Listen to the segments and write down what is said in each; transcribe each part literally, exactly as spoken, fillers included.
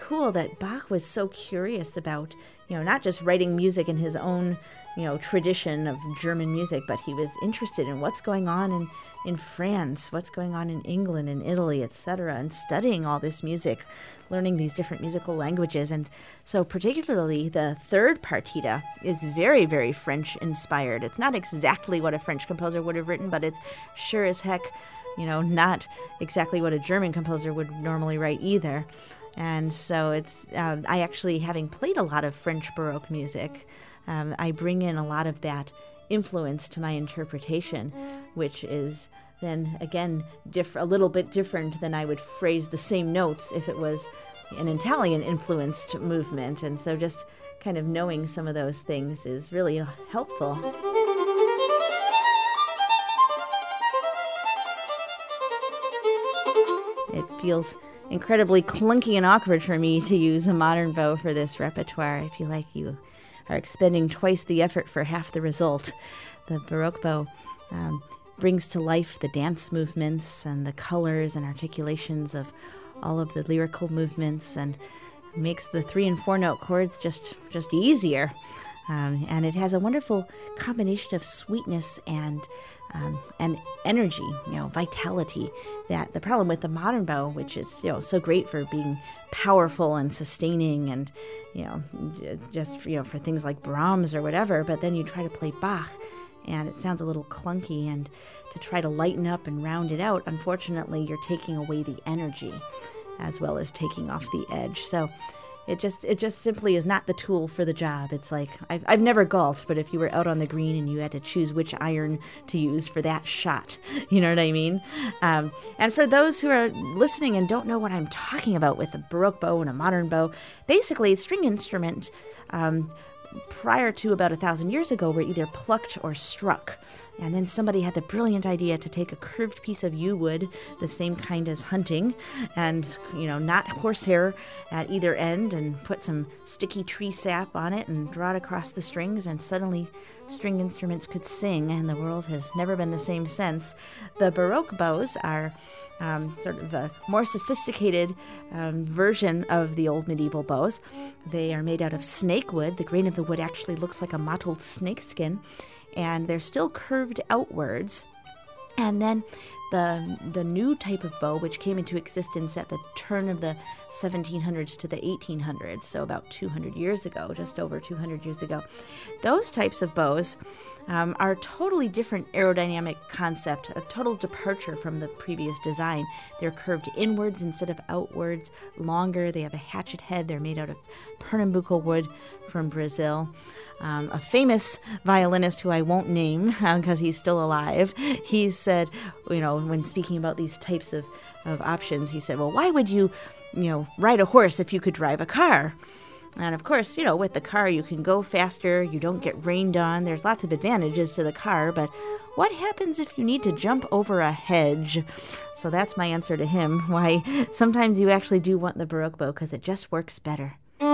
cool that Bach was so curious about, you know, not just writing music in his own, you know, tradition of German music, but he was interested in what's going on in, in France, what's going on in England and Italy, et cetera, and studying all this music, learning these different musical languages. And so particularly the third partita is very, very French-inspired. It's not exactly what a French composer would have written, but it's sure as heck, you know, not exactly what a German composer would normally write either. And so it's, um, I actually, having played a lot of French Baroque music, um, I bring in a lot of that influence to my interpretation, which is then, again, diff- a little bit different than I would phrase the same notes if it was an Italian-influenced movement. And so just kind of knowing some of those things is really helpful. It feels incredibly clunky and awkward for me to use a modern bow for this repertoire. I feel like you are expending twice the effort for half the result. The Baroque bow um, brings to life the dance movements and the colors and articulations of all of the lyrical movements, and makes the three and four note chords just, just easier. Um, and it has a wonderful combination of sweetness and um, and energy, you know, vitality. That the problem with the modern bow, which is, you know, so great for being powerful and sustaining, and, you know, just, you know, for things like Brahms or whatever. But then you try to play Bach, and it sounds a little clunky. And to try to lighten up and round it out, unfortunately, you're taking away the energy as well as taking off the edge. So It just it just simply is not the tool for the job. It's like, I've, I've never golfed, but if you were out on the green and you had to choose which iron to use for that shot, you know what I mean? Um, and for those who are listening and don't know what I'm talking about with a Baroque bow and a modern bow, basically a string instrument um, prior to about a thousand years ago were either plucked or struck. And then somebody had the brilliant idea to take a curved piece of yew wood, the same kind as hunting, and, you know, not horsehair at either end, and put some sticky tree sap on it and draw it across the strings, and suddenly string instruments could sing, and the world has never been the same since. The Baroque bows are um, sort of a more sophisticated um, version of the old medieval bows. They are made out of snake wood. The grain of the wood actually looks like a mottled snakeskin, and they're still curved outwards. And then the the new type of bow, which came into existence at the turn of the seventeen hundreds to the eighteen hundreds, so about two hundred years ago, just over two hundred years ago, those types of bows um, are a totally different aerodynamic concept, a total departure from the previous design. They're curved inwards instead of outwards, longer. They have a hatchet head. They're made out of Pernambuco wood from Brazil. Um, a famous violinist who I won't name because he's still alive, he said, you know, when speaking about these types of, of options, he said, well, why would you, you know, ride a horse if you could drive a car? And of course, you know, with the car, you can go faster, you don't get rained on, there's lots of advantages to the car, but what happens if you need to jump over a hedge? So that's my answer to him, why sometimes you actually do want the Baroque bow, because it just works better.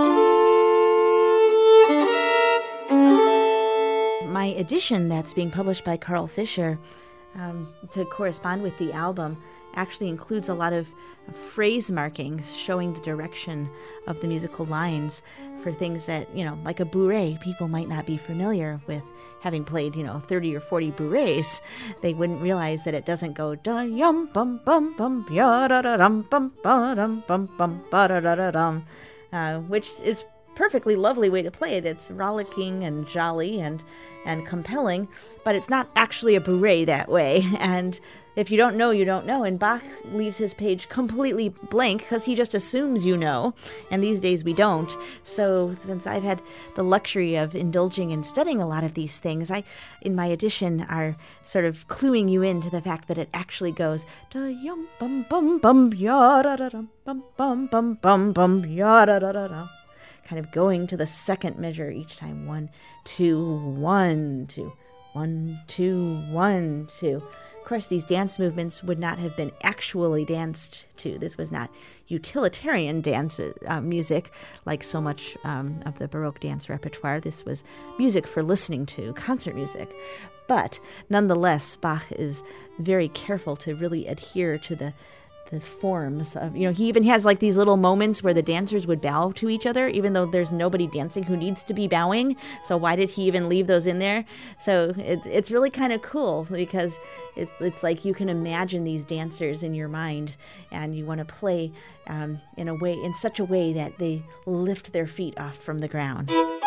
My edition that's being published by Carl Fischer um, to correspond with the album actually includes a lot of phrase markings showing the direction of the musical lines for things that, you know, like a bourrée, people might not be familiar with. Having played, you know, thirty or forty bourrées, they wouldn't realize that it doesn't go da yum bum bum bum ya da da dum bum ba dum bum bum ba da da da dum, uh, which is perfectly lovely way to play it. It's rollicking and jolly and and compelling, but it's not actually a bourrée that way. And if you don't know, you don't know. And Bach leaves his page completely blank because he just assumes you know. And these days we don't. So since I've had the luxury of indulging and studying a lot of these things, I, in my edition, are sort of cluing you into the fact that it actually goes da yum bum bum bum ya da da dum bum bum bum bum bum ya da da da da. Kind of going to the second measure each time. One, two, one, two, one, two, one, two. Of course, these dance movements would not have been actually danced to. This was not utilitarian dance uh, music like so much um, of the Baroque dance repertoire. This was music for listening to, concert music. But nonetheless, Bach is very careful to really adhere to the the forms of, you know, he even has like these little moments where the dancers would bow to each other, even though there's nobody dancing who needs to be bowing. So why did he even leave those in there? So it's it's really kind of cool because it's it's like you can imagine these dancers in your mind, and you want to play um, in a way, in such a way that they lift their feet off from the ground.